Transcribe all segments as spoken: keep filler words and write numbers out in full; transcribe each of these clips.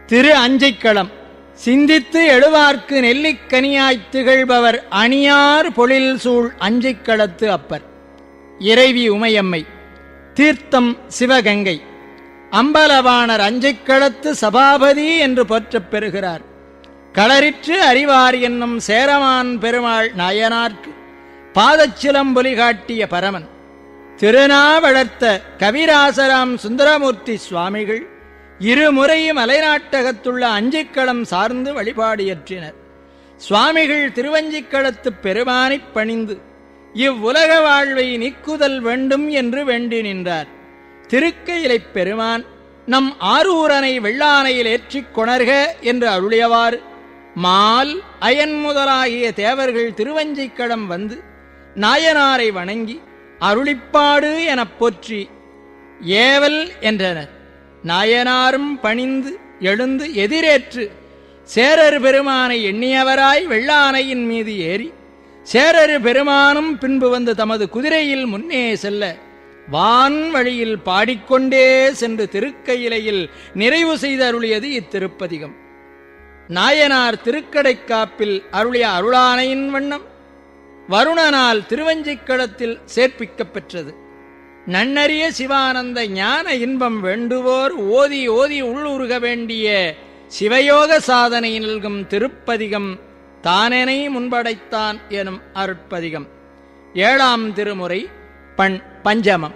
திரு அஞ்சைக்களம் சிந்தித்து எழுவார்க்கு நெல்லிக்கனியாய்த் திகழ்பவர் அணியார் பொழில் சூழ் அஞ்சைக்களத்து அப்பர். இறைவி உமையம்மை. தீர்த்தம் சிவகங்கை. அம்பலவாணர் அஞ்சைக்களத்து சபாபதி என்று போற்றப் பெறுகிறார். களரிற்று அறிவார் என்னும் சேரமான் பெருமாள் நாயனார்க்கு பாதச்சிலம்பொலி காட்டிய பரமன். திருநாவளர்த்த கவிராசராம் சுந்தரமூர்த்தி சுவாமிகள் இருமுறையும் அலைநாட்டகத்துள்ள அஞ்சிக்களம் சார்ந்து வழிபாடு இயற்றினர். சுவாமிகள் திருவஞ்சிக்களத்துப் பெருமானைப் பணிந்து இவ்வுலக வாழ்வை நீக்குதல் வேண்டும் என்று வேண்டி நின்றார். திருக்கையிலைப் பெருமான் நம் ஆரூரனை வெள்ளானையில் ஏற்றிக் கொணர்க என்று அருளியவாறு மால் அயன் முதலாகிய தேவர்கள் திருவஞ்சிக்களம் வந்து நாயனாரை வணங்கி அருளிப்பாடு எனப் போற்றி ஏவல் என்றனர். நாயனாரும் பணிந்து எழுந்து எதிரேற்று சேரரு பெருமானை எண்ணியவராய் வெள்ளானையின் மீது ஏறி சேரரு பெருமானும் பின்பு வந்து தமது குதிரையில் முன்னே செல்ல வான் வழியில் பாடிக்கொண்டே சென்று திருக்கையிலையில் நிறைவு செய்து அருளியது இத்திருப்பதிகம். நாயனார் திருக்கடைக்காப்பில் அருளிய அருளானையின் வண்ணம் வருணனால் திருவஞ்சிக்களத்தில் சேர்ப்பிக்கப் பெற்றது. நன்னறிய சிவானந்த ஞான இன்பம் வேண்டுவோர் ஓதி ஓதி உள்ளுருக வேண்டிய சிவயோக சாதனை நல்கும் திருப்பதிகம் தானெனை முன்படைத்தான் எனும் அருட்பதிகம். ஏழாம் திருமுறை. பண் பஞ்சமம்.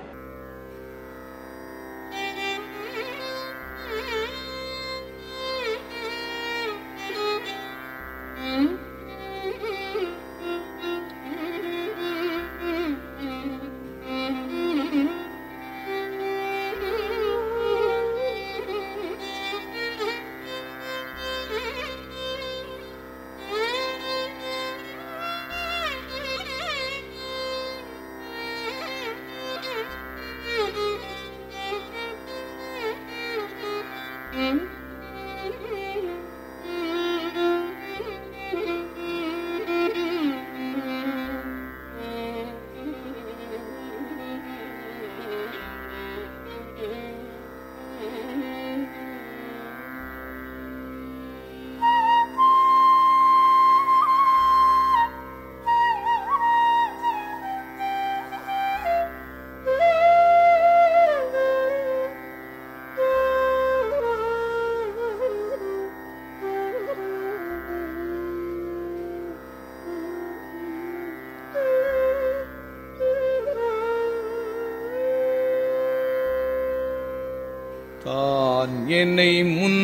தான் என்னை முன்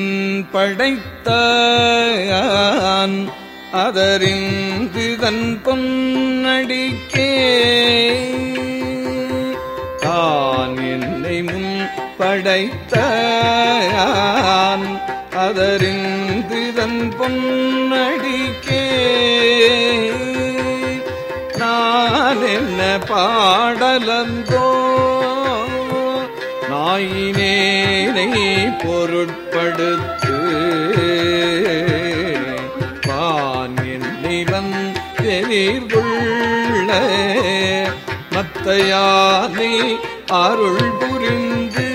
படைத்தான் அதறிந்து தன் பொன்னடிக்கே. தான் என்னை முன் படைத்தான் அதறிந்து தன் பொன்னடிக்கே. நான் என்ன பாடலந்தோ நாயினேனை பொருட்படுத்து. பான் என்னை வந்தெதிர்கொள்ள மத்தையானை அருள் புரிந்து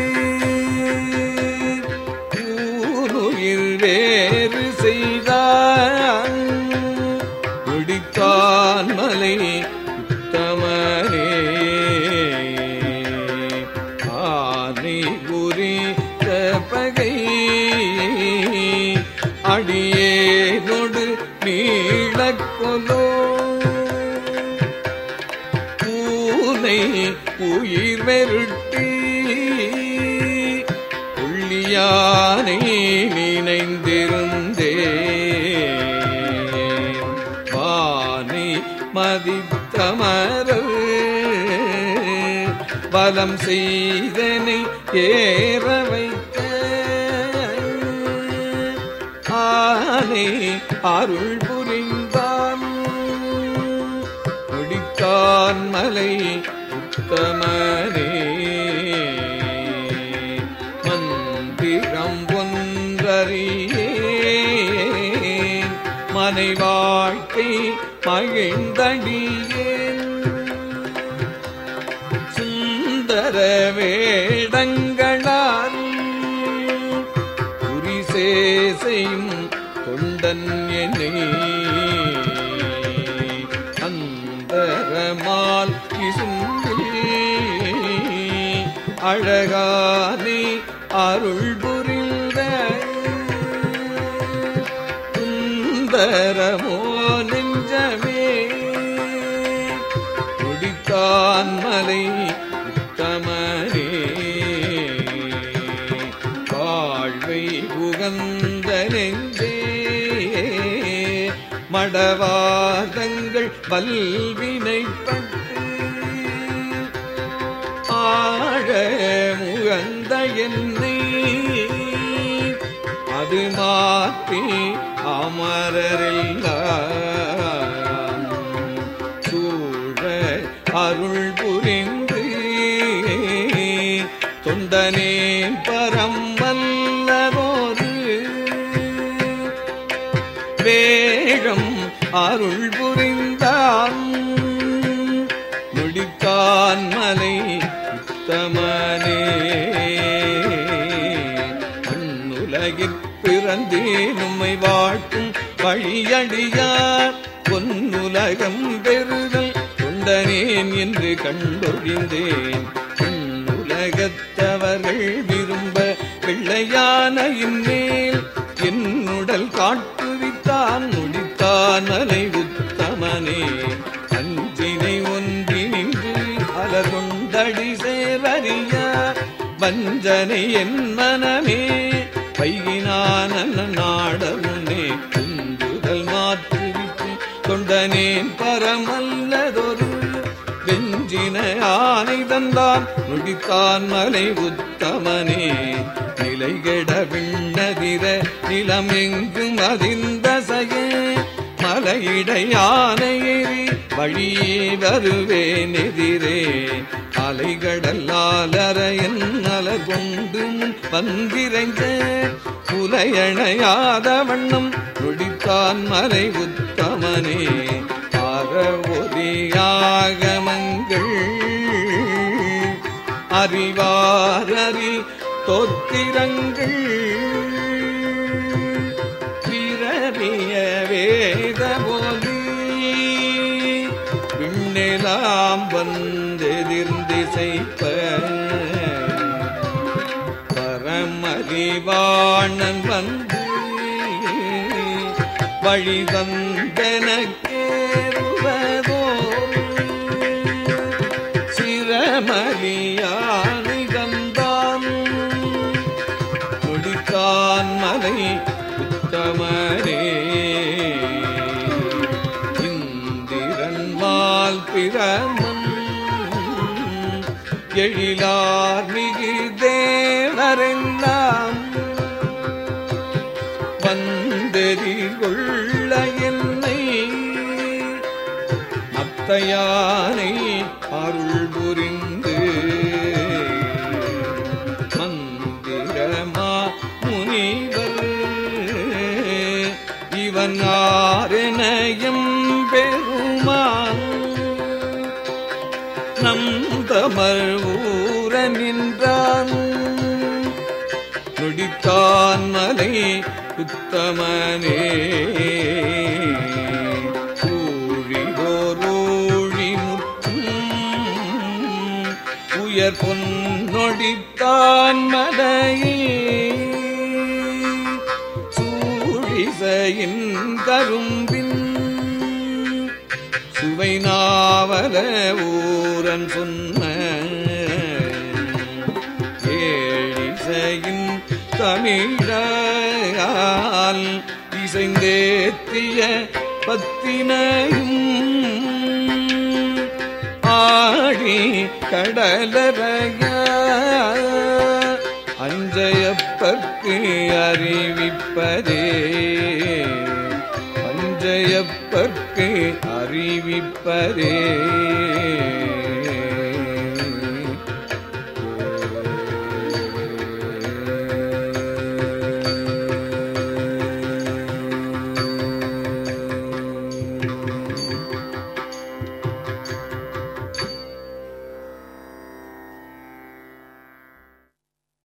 ஊனுயிர் வேறு செய்தார் முடித்தான் மலை உத்தமனே. பகை அடியேனொடு நீளக்கொலோ பூனை உயிர் வெருட்டி உள்ளியானை நினைந்திருந்தே. வானை மதித்தமரல் பலம் செய்தனை ஏற வைத்த ஆனை அருள் புரிந்தான் முடித்தான் மலை உத்தமனே. மந்திரம் ஒன்றறியேன் மனை வாழ்க்கை மகிழ்ந்தடியேன். சுந்தர வேடங்களால் புரிசே அந்தன் என்னை அந்தரமால் இசும்பில் அழகானே அருள் புரிந்த சுந்தரமோ நெஞ்சமே முடித்தான் மலை உத்தமனே வாழ்வை உகந்த நெஞ்சே மடவாதங்கள் வல்வினைப்பட்டு ஆழ முகந்த என்னை அது மாற்றி அமரரெல்லாம் சூழ அருள் புரிந்து தொண்டனே பரம் வல்லதோரு வேகம் அருள் புரிந்தான் முடித்தான் மலை உத்தமனே அண்ணுலகிற் பிறந்தே நம்மை வாழ்த்தும் வழியடியார் பொன்னுலகம் பெறுதல் கொண்டனேன் என்று கண்டொழிந்தேன் உலகத்தவர்கள் விரும்ப பிள்ளையான இன்மேல் என்னுடல் காட்டுவித்தான் முடித்தான் மலை உத்தமனே அஞ்சினை ஒன்றி நின்று அலர்கொண்டடி சேரறிய வஞ்சனை என் மனமே வைகினான நாடமுனே குந்துதல் மாற்றுவித்து கொண்டனேன் பரமல்லதொரு வெஞ்சின ஆனை தந்தான் முடித்தான் மலை உத்தமனே நிலைகெட விண்ணதிர நிலம் எங்கும் அதிர்ந்தசையே மலையிடையானையேறி வழியே வருவேன் எதிரே அலைகடல்லாலரையன் அலர் கொண்டு வந்திரைஞ்ச புலையணையாத வண்ணம் முடித்தான் மலை உத்தமனே அறவொலியாகமங்கள் அறிவாரறி தோத்திரங்கள் பிறவிய வேத போலி விண்ணெலாம் வந்தெதிர்ந்திசைப்ப பரமறிவாணன் வந்து வழி தந்தனக்கேறுவதோ சிரமலியானை தந்தான் முடித்தான் மலை உத்தமரே இந்திரன்மால் பிரமன் எழிலார் மிகு தேவரெல்லாம் வந்தெறிகொள்ள என்னை அத்தையானை அருள் புரிந்து மந்திரமா முனிவர் இவன் ஆரெனையும் பெருமான் நம் தமர் ஊர நின்றான் முடித்தான் மலை உத்தமனே ஊழிவோரோழி முற்றும் உயர் பொன்னொடித்தான் மலையே சூழிசையின் கரும்பின் சுவை நாவல ஊரன் சொன்ன ஏழிசையின் தமிழால் இசைந்தேத்திய பத்தினையும் ஆடி கடலறைய அஞ்சையப்பர்க்கு அறிவிப்பதே அஞ்சையப்பர்க்கு அறிவிப்பதே